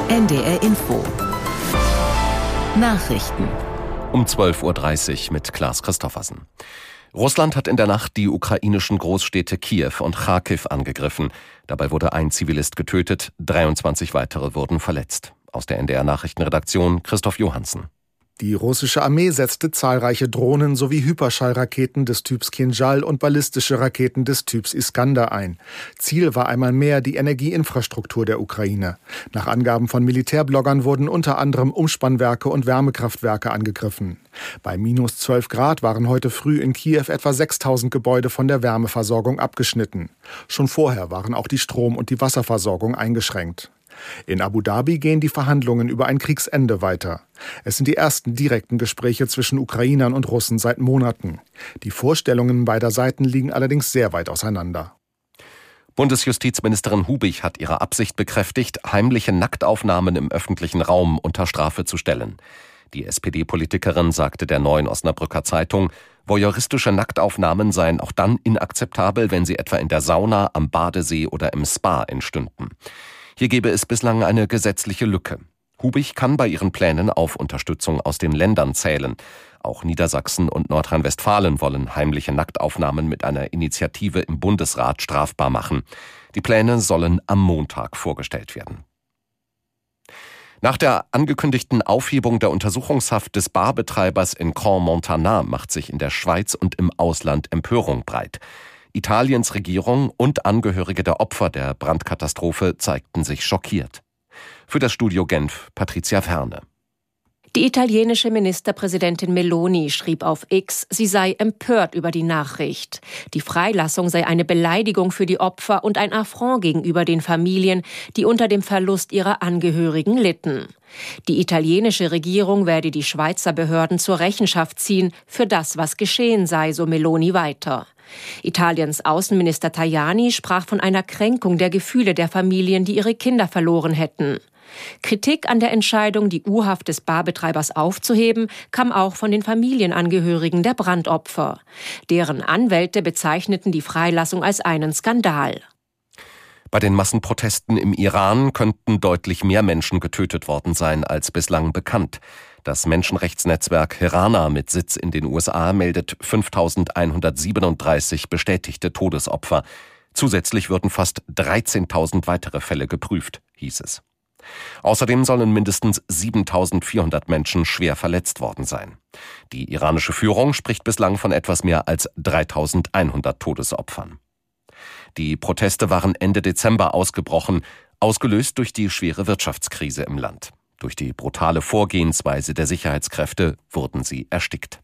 NDR Info. Nachrichten. Um 12:30 Uhr mit Klaas Christoffersen. Russland hat in der Nacht die ukrainischen Großstädte Kiew und Charkiw angegriffen. Dabei wurde ein Zivilist getötet, 23 weitere wurden verletzt. Aus der NDR-Nachrichtenredaktion Christoph Johansen. Die russische Armee setzte zahlreiche Drohnen sowie Hyperschallraketen des Typs Kinjal und ballistische Raketen des Typs Iskander ein. Ziel war einmal mehr die Energieinfrastruktur der Ukraine. Nach Angaben von Militärbloggern wurden unter anderem Umspannwerke und Wärmekraftwerke angegriffen. Bei minus 12 Grad waren heute früh in Kiew etwa 6000 Gebäude von der Wärmeversorgung abgeschnitten. Schon vorher waren auch die Strom- und die Wasserversorgung eingeschränkt. In Abu Dhabi gehen die Verhandlungen über ein Kriegsende weiter. Es sind die ersten direkten Gespräche zwischen Ukrainern und Russen seit Monaten. Die Vorstellungen beider Seiten liegen allerdings sehr weit auseinander. Bundesjustizministerin Hubich hat ihre Absicht bekräftigt, heimliche Nacktaufnahmen im öffentlichen Raum unter Strafe zu stellen. Die SPD-Politikerin sagte der Neuen Osnabrücker Zeitung, voyeuristische Nacktaufnahmen seien auch dann inakzeptabel, wenn sie etwa in der Sauna, am Badesee oder im Spa entstünden. Hier gebe es bislang eine gesetzliche Lücke. Hubich kann bei ihren Plänen auf Unterstützung aus den Ländern zählen. Auch Niedersachsen und Nordrhein-Westfalen wollen heimliche Nacktaufnahmen mit einer Initiative im Bundesrat strafbar machen. Die Pläne sollen am Montag vorgestellt werden. Nach der angekündigten Aufhebung der Untersuchungshaft des Barbetreibers in Crans-Montana macht sich in der Schweiz und im Ausland Empörung breit. Italiens Regierung und Angehörige der Opfer der Brandkatastrophe zeigten sich schockiert. Für das Studio Genf Patricia Ferne. Die italienische Ministerpräsidentin Meloni schrieb auf X, sie sei empört über die Nachricht. Die Freilassung sei eine Beleidigung für die Opfer und ein Affront gegenüber den Familien, die unter dem Verlust ihrer Angehörigen litten. Die italienische Regierung werde die Schweizer Behörden zur Rechenschaft ziehen für das, was geschehen sei, so Meloni weiter. Italiens Außenminister Tajani sprach von einer Kränkung der Gefühle der Familien, die ihre Kinder verloren hätten. Kritik an der Entscheidung, die U-Haft des Barbetreibers aufzuheben, kam auch von den Familienangehörigen der Brandopfer. Deren Anwälte bezeichneten die Freilassung als einen Skandal. Bei den Massenprotesten im Iran könnten deutlich mehr Menschen getötet worden sein als bislang bekannt. Das Menschenrechtsnetzwerk Herana mit Sitz in den USA meldet 5.137 bestätigte Todesopfer. Zusätzlich würden fast 13.000 weitere Fälle geprüft, hieß es. Außerdem sollen mindestens 7.400 Menschen schwer verletzt worden sein. Die iranische Führung spricht bislang von etwas mehr als 3.100 Todesopfern. Die Proteste waren Ende Dezember ausgebrochen, ausgelöst durch die schwere Wirtschaftskrise im Land. Durch die brutale Vorgehensweise der Sicherheitskräfte wurden sie erstickt.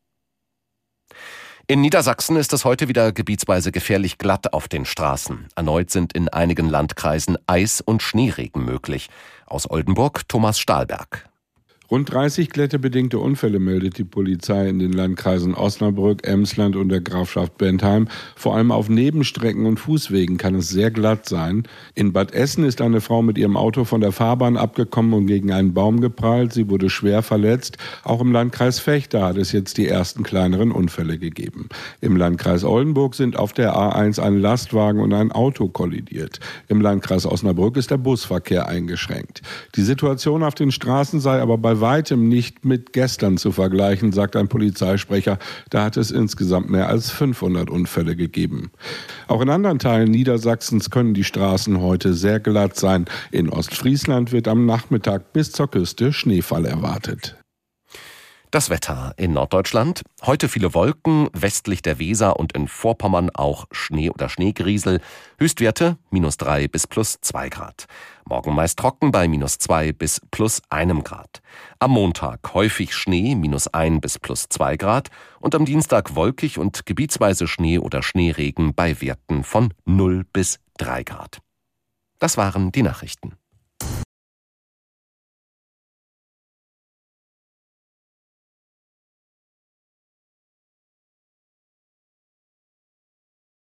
In Niedersachsen ist es heute wieder gebietsweise gefährlich glatt auf den Straßen. Erneut sind in einigen Landkreisen Eis- und Schneeregen möglich. Aus Oldenburg Thomas Stahlberg. Rund 30 glättebedingte Unfälle meldet die Polizei in den Landkreisen Osnabrück, Emsland und der Grafschaft Bentheim. Vor allem auf Nebenstrecken und Fußwegen kann es sehr glatt sein. In Bad Essen ist eine Frau mit ihrem Auto von der Fahrbahn abgekommen und gegen einen Baum geprallt. Sie wurde schwer verletzt. Auch im Landkreis Vechta hat es jetzt die ersten kleineren Unfälle gegeben. Im Landkreis Oldenburg sind auf der A1 ein Lastwagen und ein Auto kollidiert. Im Landkreis Osnabrück ist der Busverkehr eingeschränkt. Die Situation auf den Straßen sei aber bei weitem nicht mit gestern zu vergleichen, sagt ein Polizeisprecher. Da hat es insgesamt mehr als 500 Unfälle gegeben. Auch in anderen Teilen Niedersachsens können die Straßen heute sehr glatt sein. In Ostfriesland wird am Nachmittag bis zur Küste Schneefall erwartet. Das Wetter in Norddeutschland. Heute viele Wolken, westlich der Weser und in Vorpommern auch Schnee oder Schneegriesel. Höchstwerte -3 bis +2 Grad. Morgen meist trocken bei -2 bis +1 Grad. Am Montag häufig Schnee, -1 bis +2 Grad. Und am Dienstag wolkig und gebietsweise Schnee oder Schneeregen bei Werten von 0 bis 3 Grad. Das waren die Nachrichten.